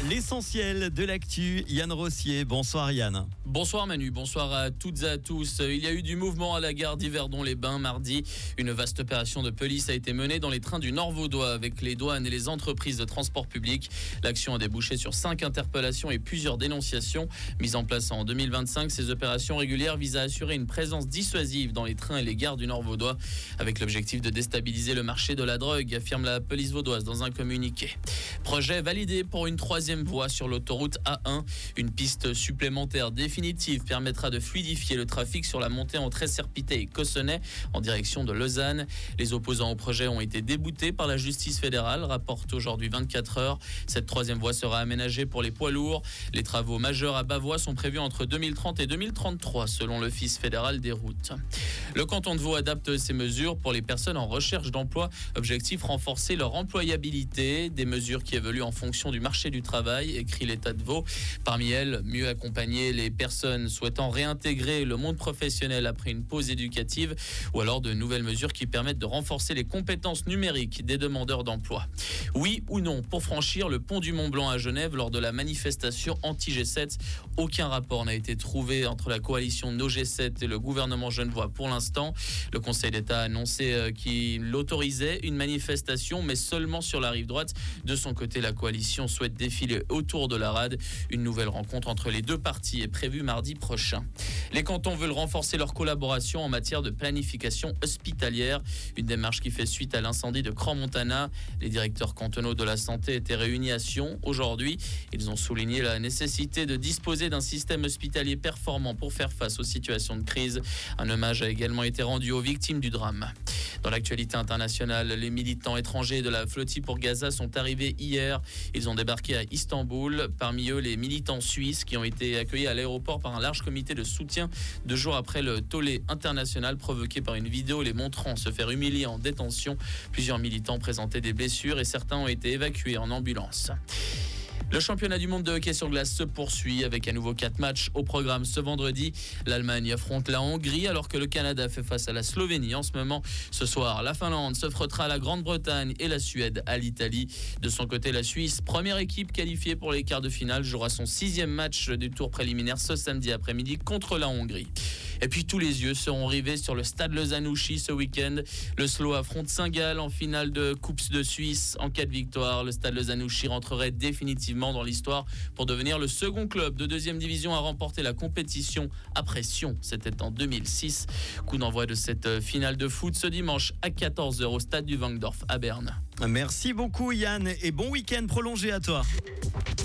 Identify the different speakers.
Speaker 1: L'essentiel de l'actu, Yann Rossier. Bonsoir Yann.
Speaker 2: Bonsoir Manu, bonsoir à toutes et à tous. Il y a eu du mouvement à la gare d'Yverdon-les-Bains mardi. Une vaste opération de police a été menée dans les trains du Nord vaudois avec les douanes et les entreprises de transport public. L'action a débouché sur 5 interpellations et plusieurs dénonciations. Mises en place en 2025, ces opérations régulières visent à assurer une présence dissuasive dans les trains et les gares du Nord vaudois avec l'objectif de déstabiliser le marché de la drogue, affirme la police vaudoise dans un communiqué. Projet validé pour une 3e voie sur l'autoroute A1. Une piste supplémentaire définitive permettra de fluidifier le trafic sur la montée entre Esserpité et Cossonay en direction de Lausanne. Les opposants au projet ont été déboutés par la justice fédérale, rapporte aujourd'hui 24 heures. Cette 3e voie sera aménagée pour les poids lourds. Les travaux majeurs à bas-voie sont prévus entre 2030 et 2033 selon l'Office fédéral des routes. Le canton de Vaud adapte ses mesures pour les personnes en recherche d'emploi. Objectif, renforcer leur employabilité. Des mesures qui évoluent en fonction du marché du travail, écrit l'État de Vaud. Parmi elles, mieux accompagner les personnes souhaitant réintégrer le monde professionnel après une pause éducative ou alors de nouvelles mesures qui permettent de renforcer les compétences numériques des demandeurs d'emploi. Oui ou non pour franchir le pont du Mont-Blanc à Genève lors de la manifestation anti-G7. Aucun rapport n'a été trouvé entre la coalition No G7 et le gouvernement genevois pour l'instant. Le Conseil d'État a annoncé qu'il autorisait une manifestation, mais seulement sur la rive droite. De son côté, la coalition souhaite défiler autour de la rade. Une nouvelle rencontre entre les deux partis est prévue mardi prochain. Les cantons veulent renforcer leur collaboration en matière de planification hospitalière. Une démarche qui fait suite à l'incendie de Crans-Montana. Les directeurs cantonaux de la santé étaient réunis à Sion aujourd'hui. Ils ont souligné la nécessité de disposer d'un système hospitalier performant pour faire face aux situations de crise. Un hommage a également été rendu aux victimes du drame. Dans l'actualité internationale, les militants étrangers de la flottille pour Gaza sont arrivés hier. Ils ont débarqué à Istanbul. Parmi eux, les militants suisses qui ont été accueillis à l'aéroport par un large comité de soutien 2 jours après le tollé international provoqué par une vidéo les montrant se faire humilier en détention. Plusieurs militants présentaient des blessures et certains ont été évacués en ambulance. Le championnat du monde de hockey sur glace se poursuit avec à nouveau 4 matchs au programme ce vendredi. L'Allemagne affronte la Hongrie alors que le Canada fait face à la Slovénie en ce moment. Ce soir, la Finlande se frottera à la Grande-Bretagne et la Suède à l'Italie. De son côté, la Suisse, première équipe qualifiée pour les quarts de finale, jouera son 6e match du tour préliminaire ce samedi après-midi contre la Hongrie. Et puis tous les yeux seront rivés sur le stade Lausanne-Ouchy ce week-end. Le SLO affronte Saint-Gall en finale de Coupe de Suisse. En cas de victoire, le stade Lausanne-Ouchy rentrerait définitivement dans l'histoire pour devenir le second club de 2e division à remporter la compétition après Sion. C'était en 2006. Coup d'envoi de cette finale de foot ce dimanche à 14h au stade du Wankdorf à Berne.
Speaker 1: Merci beaucoup Yann et bon week-end prolongé à toi.